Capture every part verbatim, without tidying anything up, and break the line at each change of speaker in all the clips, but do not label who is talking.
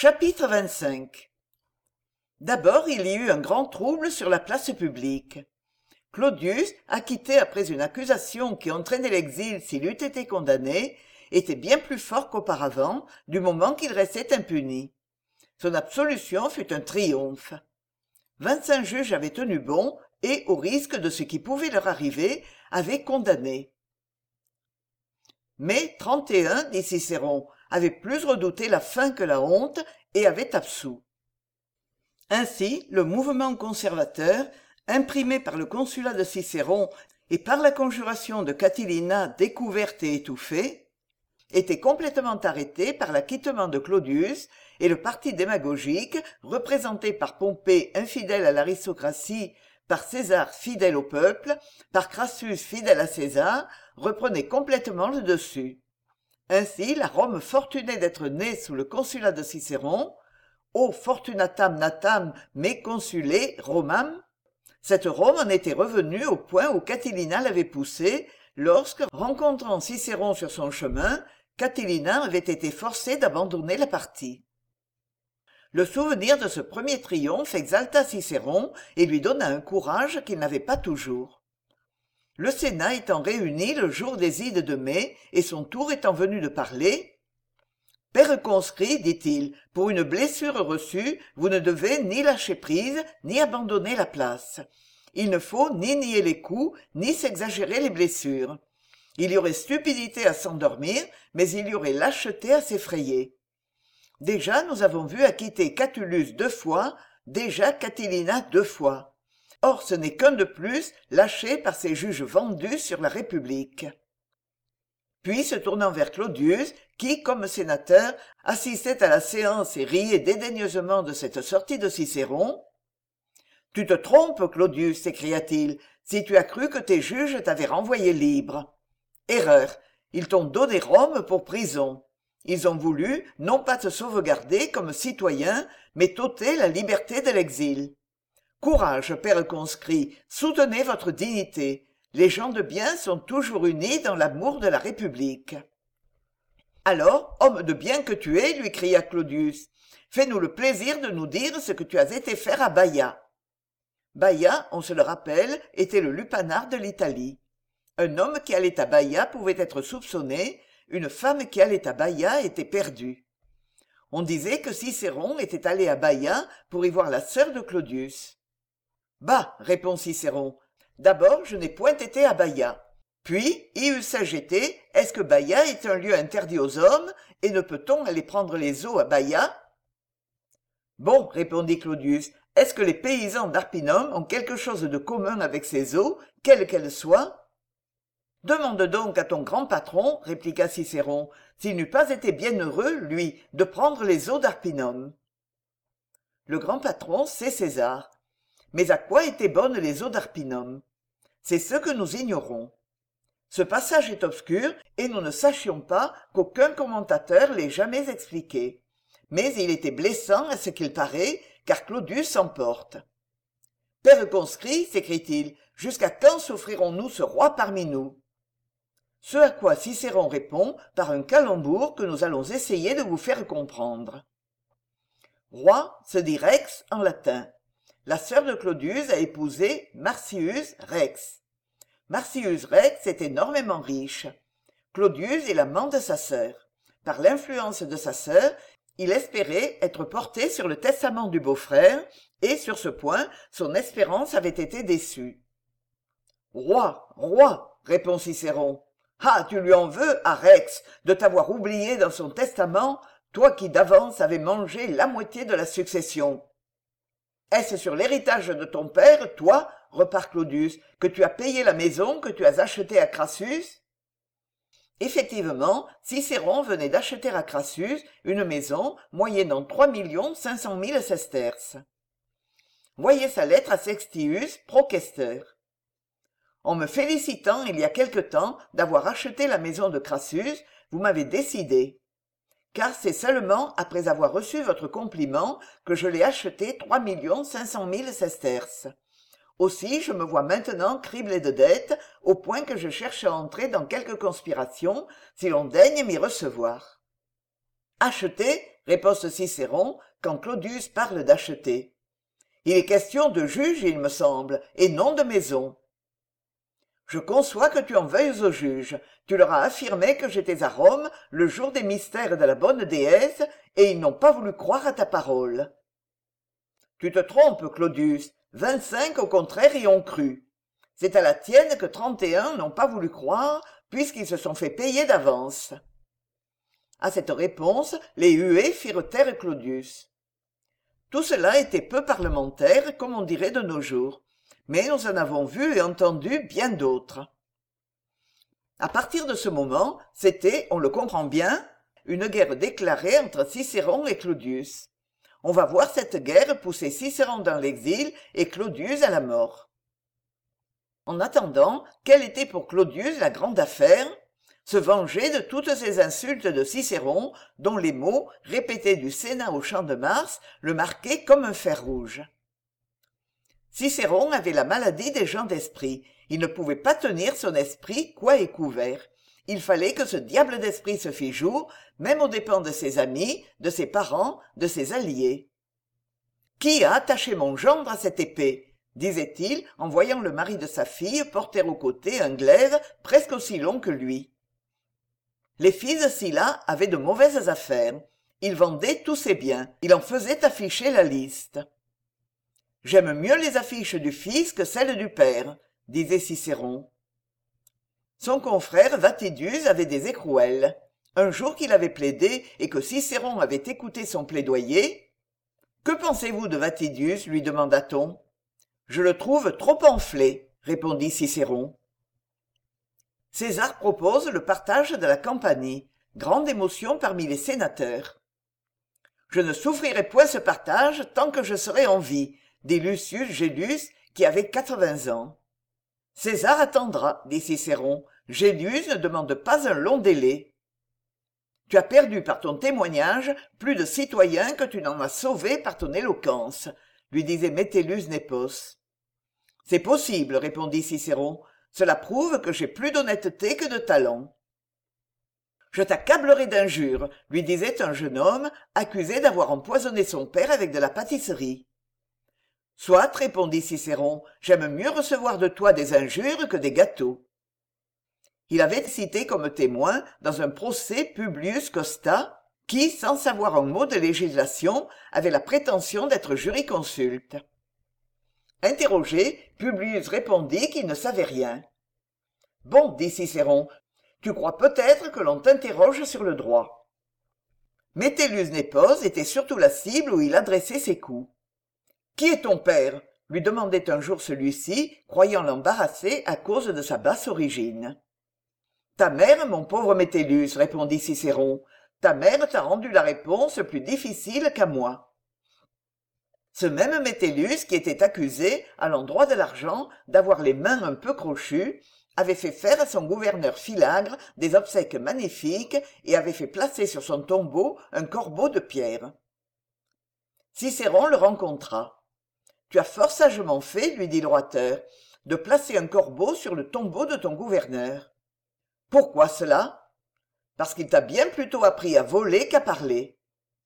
Chapitre vingt-cinq. D'abord il y eut un grand trouble sur la place publique. Claudius, acquitté après une accusation qui entraînait l'exil s'il eût été condamné, était bien plus fort qu'auparavant, du moment qu'il restait impuni. Son absolution fut un triomphe. Vingt-cinq juges avaient tenu bon et, au risque de ce qui pouvait leur arriver, avaient condamné. Mais trente et un, dit Cicéron, avaient plus redouté la faim que la honte et avaient absous. Ainsi, le mouvement conservateur, imprimé par le consulat de Cicéron et par la conjuration de Catilina découverte et étouffée, était complètement arrêté par l'acquittement de Claudius et le parti démagogique, représenté par Pompée infidèle à l'aristocratie, par César fidèle au peuple, par Crassus fidèle à César, reprenait complètement le dessus. Ainsi, la Rome fortunée d'être née sous le consulat de Cicéron, o fortunatam natam me consule Romam, cette Rome en était revenue au point où Catilina l'avait poussée lorsque, rencontrant Cicéron sur son chemin, Catilina avait été forcée d'abandonner la partie. Le souvenir de ce premier triomphe exalta Cicéron et lui donna un courage qu'il n'avait pas toujours. Le Sénat étant réuni le jour des ides de mai et son tour étant venu de parler, « Père conscrit, dit-il, pour une blessure reçue, vous ne devez ni lâcher prise, ni abandonner la place. Il ne faut ni nier les coups, ni s'exagérer les blessures. Il y aurait stupidité à s'endormir, mais il y aurait lâcheté à s'effrayer. Déjà nous avons vu acquitter Catulus deux fois, déjà Catilina deux fois. Or ce n'est qu'un de plus, lâché par ces juges vendus sur la République. » Puis se tournant vers Claudius, qui, comme sénateur, assistait à la séance et riait dédaigneusement de cette sortie de Cicéron. « Tu te trompes, Claudius, s'écria-t-il, si tu as cru que tes juges t'avaient renvoyé libre. Erreur, ils t'ont donné Rome pour prison. Ils ont voulu, non pas te sauvegarder comme citoyen, mais t'ôter la liberté de l'exil. Courage, père conscrit, soutenez votre dignité. Les gens de bien sont toujours unis dans l'amour de la République. » « Alors, homme de bien que tu es, lui cria Claudius, fais-nous le plaisir de nous dire ce que tu as été faire à Baïa. » Baïa, on se le rappelle, était le lupanar de l'Italie. Un homme qui allait à Baïa pouvait être soupçonné, une femme qui allait à Baïa était perdue. On disait que Cicéron était allé à Baïa pour y voir la sœur de Claudius. « Bah, répond Cicéron, d'abord je n'ai point été à Baïa. Puis, y eussé-je été, est-ce que Baïa est un lieu interdit aux hommes, et ne peut-on aller prendre les eaux à Baïa? » Bon, répondit Claudius, est-ce que les paysans d'Arpinum ont quelque chose de commun avec ces eaux, quelles qu'elles soient? Demande donc à ton grand patron, répliqua Cicéron, s'il n'eût pas été bien heureux, lui, de prendre les eaux d'Arpinum. Le grand patron, c'est César. Mais à quoi étaient bonnes les eaux d'Arpinum? C'est ce que nous ignorons. Ce passage est obscur et nous ne sachions pas qu'aucun commentateur l'ait jamais expliqué. Mais il était blessant à ce qu'il paraît, car Claudius s'emporte. « Père conscrit, s'écrie-t-il, jusqu'à quand souffrirons-nous ce roi parmi nous ?» Ce à quoi Cicéron répond par un calembour que nous allons essayer de vous faire comprendre. Roi se dit rex en latin. La sœur de Claudius a épousé Marcius Rex. Marcius Rex est énormément riche. Claudius est l'amant de sa sœur. Par l'influence de sa sœur, il espérait être porté sur le testament du beau-frère, et sur ce point, son espérance avait été déçue. « Roi, roi, répond Cicéron. Ah, tu lui en veux, à Rex, de t'avoir oublié dans son testament, toi qui d'avance avais mangé la moitié de la succession. Est-ce sur l'héritage de ton père, toi, repart Claudius, que tu as payé la maison que tu as achetée à Crassus? » Effectivement, Cicéron venait d'acheter à Crassus une maison moyennant trois millions cinq cent mille sesterces. Voyez sa lettre à Sextius, proquesteur. En me félicitant il y a quelque temps d'avoir acheté la maison de Crassus, vous m'avez décidé. Car c'est seulement après avoir reçu votre compliment que je l'ai acheté trois millions cinq cent mille sesterces. Aussi je me vois maintenant criblé de dettes, au point que je cherche à entrer dans quelque conspiration, si l'on daigne m'y recevoir. Acheter, riposte Cicéron quand Claudius parle d'acheter. Il est question de juge, il me semble, et non de maison. Je conçois que tu en veuilles au juge. Tu leur as affirmé que j'étais à Rome le jour des mystères de la bonne déesse, et ils n'ont pas voulu croire à ta parole. Tu te trompes, Claudius. Vingt-cinq, au contraire, y ont cru. C'est à la tienne que trente et un n'ont pas voulu croire, puisqu'ils se sont fait payer d'avance. À cette réponse, les huées firent taire Claudius. Tout cela était peu parlementaire, comme on dirait de nos jours, mais nous en avons vu et entendu bien d'autres. À partir de ce moment, c'était, on le comprend bien, une guerre déclarée entre Cicéron et Claudius. On va voir cette guerre pousser Cicéron dans l'exil et Claudius à la mort. En attendant, quelle était pour Claudius la grande affaire? Se venger de toutes ces insultes de Cicéron, dont les mots, répétés du Sénat au Champ de Mars, le marquaient comme un fer rouge. Cicéron avait la maladie des gens d'esprit. Il ne pouvait pas tenir son esprit quoi et couvert. Il fallait que ce diable d'esprit se fît jour, même aux dépens de ses amis, de ses parents, de ses alliés. « Qui a attaché mon gendre à cette épée ?» disait-il en voyant le mari de sa fille porter au côté un glaive presque aussi long que lui. Les fils de Sylla avaient de mauvaises affaires. Il vendait tous ses biens. Il en faisait afficher la liste. « J'aime mieux les affiches du fils que celles du père », disait Cicéron. Son confrère Vatidus avait des écrouelles. Un jour qu'il avait plaidé et que Cicéron avait écouté son plaidoyer. « Que pensez-vous de Vatidus ?» lui demanda-t-on. « Je le trouve trop enflé, » répondit Cicéron. César propose le partage de la Campanie. Grande émotion parmi les sénateurs. « Je ne souffrirai point ce partage tant que je serai en vie, » dit Lucius Gélus, qui avait quatre-vingts ans. « César attendra, » dit Cicéron. « Gélus ne demande pas un long délai. »« Tu as perdu par ton témoignage plus de citoyens que tu n'en as sauvés par ton éloquence, » lui disait Métellus Népos. « C'est possible, » répondit Cicéron. « Cela prouve que j'ai plus d'honnêteté que de talent. »« Je t'accablerai d'injures, » lui disait un jeune homme accusé d'avoir empoisonné son père avec de la pâtisserie. « Soit, » répondit Cicéron, « j'aime mieux recevoir de toi des injures que des gâteaux. » Il avait cité comme témoin dans un procès Publius Costa, qui, sans savoir un mot de législation, avait la prétention d'être jurisconsulte. Interrogé, Publius répondit qu'il ne savait rien. « Bon, » dit Cicéron, « tu crois peut-être que l'on t'interroge sur le droit. » Métellus Népos était surtout la cible où il adressait ses coups. « Qui est ton père ?» lui demandait un jour celui-ci, croyant l'embarrasser à cause de sa basse origine. « Ta mère, mon pauvre Métellus, » répondit Cicéron. « Ta mère t'a rendu la réponse plus difficile qu'à moi. » Ce même Métellus, qui était accusé, à l'endroit de l'argent, d'avoir les mains un peu crochues, avait fait faire à son gouverneur Philagre des obsèques magnifiques et avait fait placer sur son tombeau un corbeau de pierre. Cicéron le rencontra. « Tu as fort sagement fait, lui dit l'orateur, de placer un corbeau sur le tombeau de ton gouverneur. »« Pourquoi cela ?»« Parce qu'il t'a bien plutôt appris à voler qu'à parler. »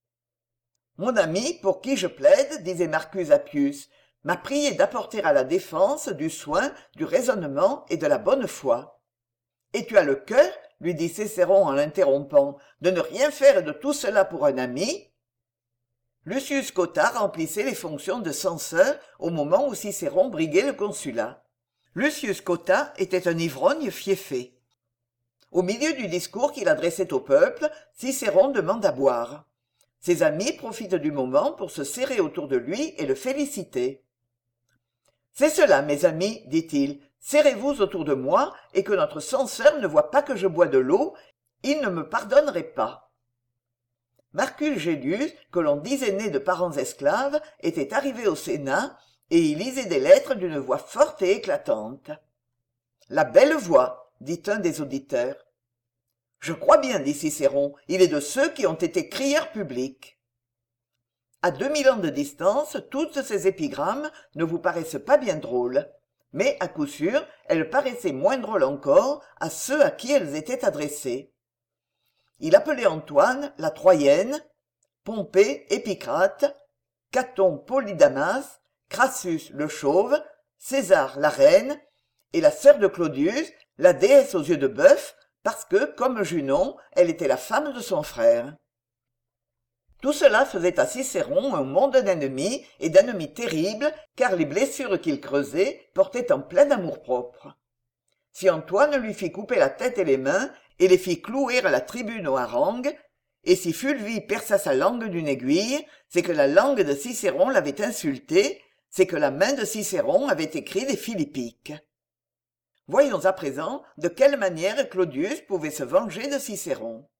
« Mon ami, pour qui je plaide, disait Marcus Appius, m'a prié d'apporter à la défense du soin, du raisonnement et de la bonne foi. Et tu as le cœur, lui dit Cicéron en l'interrompant, de ne rien faire de tout cela pour un ami. Lucius Cotta remplissait les fonctions de censeur au moment où Cicéron briguait le consulat. Lucius Cotta était un ivrogne fieffé. Au milieu du discours qu'il adressait au peuple, Cicéron demande à boire. Ses amis profitent du moment pour se serrer autour de lui et le féliciter. « C'est cela, mes amis, dit-il, serrez-vous autour de moi et que notre censeur ne voie pas que je bois de l'eau, il ne me pardonnerait pas. » Marcus Gélus, que l'on disait né de parents esclaves, était arrivé au Sénat et y lisait des lettres d'une voix forte et éclatante. « La belle voix, dit un des auditeurs. « Je crois bien, dit Cicéron, il est de ceux qui ont été crieurs publics. » À deux mille ans de distance, toutes ces épigrammes ne vous paraissent pas bien drôles, mais à coup sûr, elles paraissaient moins drôles encore à ceux à qui elles étaient adressées. Il appelait Antoine la Troyenne, Pompée Épicrate, Caton Polydamas, Crassus le chauve, César la reine, et la sœur de Claudius, la déesse aux yeux de bœuf, parce que, comme Junon, elle était la femme de son frère. Tout cela faisait à Cicéron un monde d'ennemis, et d'ennemis terribles, car les blessures qu'il creusait portaient en plein amour-propre. Si Antoine lui fit couper la tête et les mains, et les fit clouer à la tribune aux harangues, et si Fulvie perça sa langue d'une aiguille, c'est que la langue de Cicéron l'avait insulté, c'est que la main de Cicéron avait écrit des philippiques. Voyons à présent de quelle manière Claudius pouvait se venger de Cicéron.